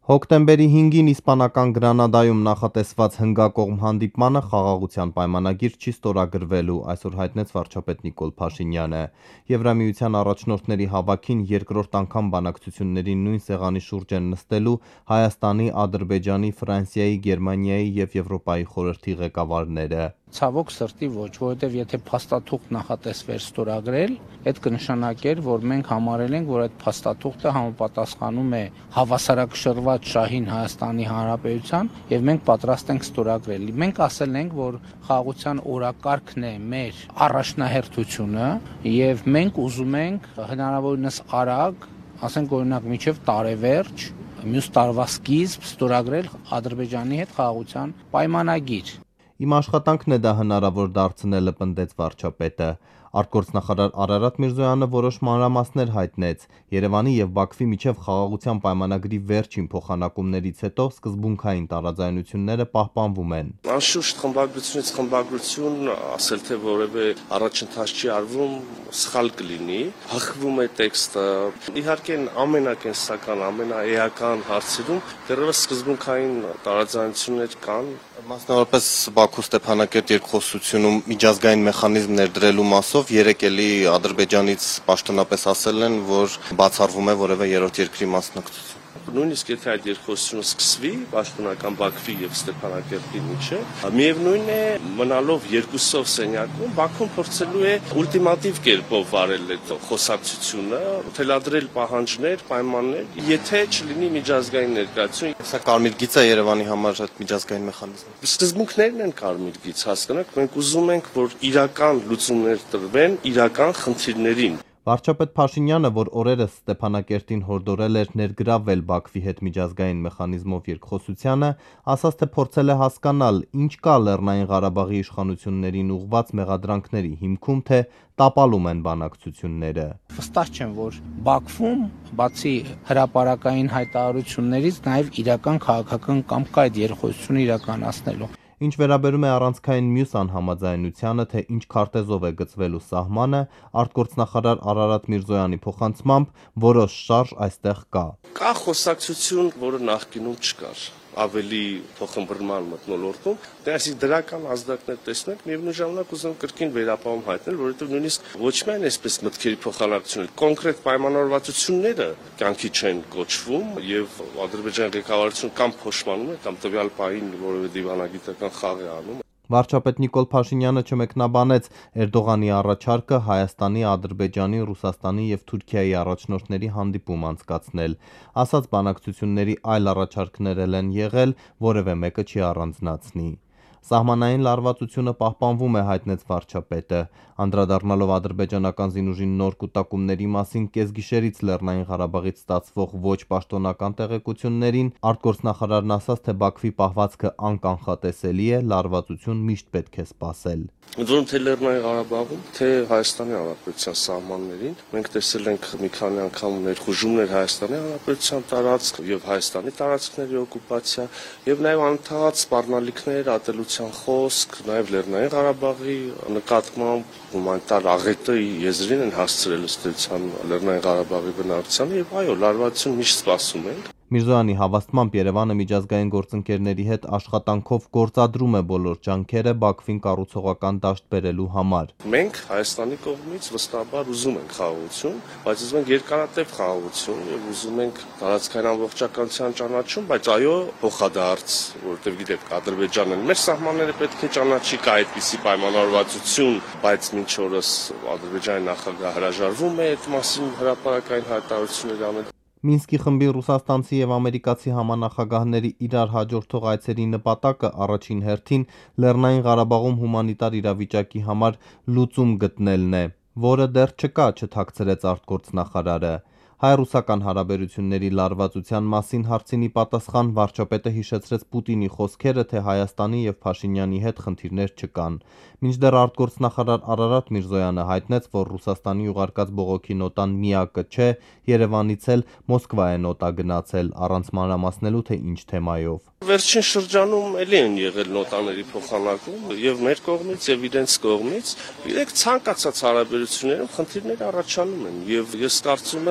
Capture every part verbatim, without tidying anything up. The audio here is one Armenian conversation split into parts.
Հոկտեմբերի հինգին իսպանական Գրանադայում նախատեսված հնգակողմ հանդիպմանը խաղաղության պայմանագիր չի ստորագրվելու, այսօր հայտնեց վարչապետ Նիկոլ Փաշինյանը։ Եվրամիության առաջնորդների հավաքին երկրորդ անգամ բանակցությունների նույն սեղանի շուրջ են նստելու Հայաստանի, Ադրբեջանի, Ֆրանսիայի, Գերմանիայի և Եվրոպայի խորհրդի ղեկավարները։ Ցավոք սրտի ոչ, որովհետև եթե փաստաթուղթ նախատեսվեր ստորագրել, այդ կնշանակեր, որ մենք համարել ենք, որ այդ փաստաթուղթը համապատասխանում է հավասարակշռված շահին Հայաստանի Հանրապետության եւ մենք պատրաստ ենք ստորագրել։ Մենք ասել ենք, որ խաղաղության օրակարգն է մեր առաջնահերթությունը եւ մենք ուզում ենք հնարավորինս արագ, ասենք օրինակ մինչեւ տարեվերջ, մյուս տարվա սկիզբ ստորագրել Ադրբեջանի հետ խաղաղության պայմանագիր։ Իմ աշխատանքն է դա հնարավոր դարձնելը, պնդեց վարչապետը։ Արտգործնախարար Արարատ Միրզոյանը որոշ մանրամասներ հայտնեց։ Երևանի եւ Բաքվի միջև խաղաղության պայմանագրի վերջին փոխանակումներից հետո սկզբունքային տարաձայնությունները պահպանվում են։ Անշուշտ խմբագրությունից խմբագրություն ասել թե որևէ առաջընթաց չի արվում, սխալ կլինի, հղկվում է տեքստը։ Իհարկե ամենակենսական, ամենաէական հարցերում դեռևս սկզբունքային տարաձայնություններ կան։ Մասնավորապես Բաքու Ստեփանակերտ երկխոսությունում միջազգային մեխանիզմ ներդրելու մասով երեկ էլի Ադրբեջանից պաշտոնապես ասել են, որ բացառվում է որևէ երրորդ երկրի մասնակցություն։ Նույնիսկ եթե այդ երկխոսությունը սկսվի պաշտոնական Բաքվի եւ Ստեփանակերտի միջեւ, միևնույն է մնալով երկուսով սենյակում Բաքուն փորձելու է ուլտիմատիվ կերպով վարել այդ խոսակցությունը, թելադրել պահանջներ, պայմաններ, եթե չլինի միջազգային ներկայություն։ Սա կարմիր գիծ է Երևանի համար այդ միջազգային մեխանիզմը։ Սկզբունքներն են կարմիր գիծ, հասկանաք, մենք ուզում ենք, որ իրական լուծումներ տրվեն իրական խնդիրներին։ Վարչապետ Փաշինյանը, որ օրերս Ստեփանակերտին հորդորել էր ներգրավել Բաքվի հետ միջազգային մեխանիզմով երկխոսությանը, ասաց, թե փորձել է հասկանալ, ինչ կա Լեռնային Ղարաբաղի իշխանություններին ուղղված մեղադրանքների հիմքում, թե տապալում են բանակցությունները։ Վստահ չեմ, որ Բաքվում, բացի հրապարակային հայտարարություններից, նաև իրական քաղաքական կամք կա այդ երկխոսությունը իրականացնելու։ Ինչ վերաբերում է առանցքային մյուս անհամաձայնությանը, թե ինչ քարտեզով է գծվելու սահմանը, արտգործնախարար Արարատ Միրզոյանի փոխանցմամբ որոշ շարժ այստեղ կա։ Կա խոսակցություն, որը նախկինում չկար, ավելի փոխըմբռնման մթնոլորտում, դե այսինքն դրական ազդակներ տեսնենք, միևնույն ժամանակ ուզում կրկին վերապահում հայտնել, որովհետև նույնիսկ ոչ միայն այսպես մտքերի փոխանակությունը, կոնկրետ պայմանավորվածությունները կյանքի չեն կոչվում եւ Ադրբեջանի ղեկավարությունը կամ փոշմանում է, կամ տվյալ պահին որևէ դիվանագիտական խաղ է անում։ Վարչապետ Նիկոլ Փաշինյանը չմեկնաբանեց Էրդողանի առաջարկը Հայաստանի, Ադրբեջանի, Ռուսաստանի եւ Թուրքիայի առաջնորդների հանդիպում անցկացնել։ Ասաց բանակցությունների այլ առաջարկներ են եղել, որևէ մեկը չի առանձնացնի։ Սահմանային լարվածությունը պահպանվում է, հայտնեց վարչապետը, անդրադառնալով ադրբեջանական զինուժի նոր կուտակումների մասին կեսգիշերից Լեռնային Ղարաբաղից ստացվող ոչ պաշտոնական տեղեկություններին, արտգործնախարարն ասաց, թե Բաքվի պահվածքը անկանխատեսելի է, լարվածություն միշտ պետք է սպասել։ Ընդ թե Լեռնային Ղարաբաղում, թե Հայաստանի Հանրապետության սահմաններին մենք տեսել ենք մի քանի անգամ ներխուժումներ Հայաստանի Հանրապետության տարածք եւ Հայաստանի տարածքների օկուպացիա եւ նաեւ անընդհատ սպառնալիքներ, ատելության խոսք, նաեւ Լեռնային Ղարաբաղի նկատմամբ հումանիտար աղետը եզրին են հասցրել ըստ էության Լեռնային Ղարաբաղի բնակչությանը եւ այո, լարվածություն միշտ սպասում ենք։ Միրզոյանի հավաստմամբ Երևանը միջազգային գործընկերների հետ աշխատանքով գործադրում է բոլոր ջանքերը Բաքվին կառուցողական դաշտ բերելու համար։ Մենք Հայաստանի կողմից վստահաբար ուզում ենք խաղաղություն, բայց ուզում ենք երկարատև խաղաղություն եւ ուզում ենք տարածքային ամբողջականության ճանաչում, բայց այո, փոխադարձ, որովհետեւ գիտեք, Ադրբեջանն էլ մեր սահմանները պետք է ճանաչի, կա այդպիսի պայմանավորվածություն, բայց մինչ օրս Ադրբեջանի նախագահը հրաժարվում է այդ մասին հրապարակային հայտարարություններ անել։ Մինսկի խմբի ռուսաստանցի եւ ամերիկացի համանախագահների իրար հաջորդող այցերի նպատակը առաջին հերթին Լեռնային Ղարաբաղում հումանիտար իրավիճակի համար լուծում գտնելն է, որը դեռ չկա, չթաքցրեց արտգործնախարարը։ Հայ-ռուսական հարաբերությունների լարվածության մասին հարցինի պատասխան վարչապետը հիշեցրեց Պուտինի խոսքերը, թե Հայաստանի եւ Փաշինյանի հետ խնդիրներ չկան։ Մինչդեռ արտգործնախարար Արարատ Միրզոյանը հայտնեց, որ Ռուսաստանի ուղարկած բողոքի նոտան միակը չէ, Երևանից էլ Մոսկվա է նոտա գնացել, առանց մանրամասնելու, թե ինչ թեմայով։ Վերջին շրջանում էլի են եղել նոտաների փոխանակում եւ մեր կողմից եւ իրենց կողմից։ Իրենք ցանկացած հարաբերություններում խնդիրներ առաջանում են եւ ես կարծում եմ, որ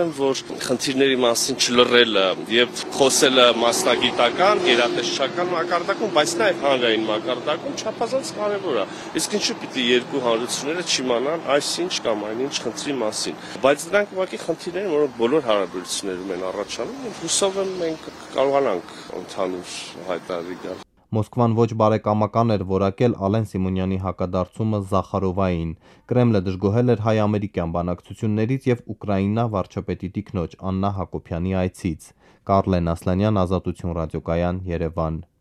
խնդիրների մասին չլռելը եւ խոսելը մասնագիտական, գերատեսչական մակարդակում, բայց նաեւ հանրային մակարդակում չափազանց կարեւոր է։ Իսկ ինչու պիտի երկու հանրությունները չիմանան այսինչ կամ այնինչ խնդրի մասին։ Բայց դրանք ուղղակի խնդիրներ են, որոնք բոլոր հարաբերություններում են առաջանում, եւ հուսով եմ մենք կարողանանք ընդհանուր հայտարարի գալ։ Մոսկվան ոչ բարեկամական էր որակել Ալեն Սիմոնյանի հակադարձումը Զախարովային։ Կրեմլը դժգոհել էր հայ-ամերիկյան բանակցություններից եւ Ուկրաինա վարչապետի տիկնոջ Աննա Հակոբյանի այցից։ Կարլեն Ասլանյան, Ազատություն ռադիոկայան, Երևան։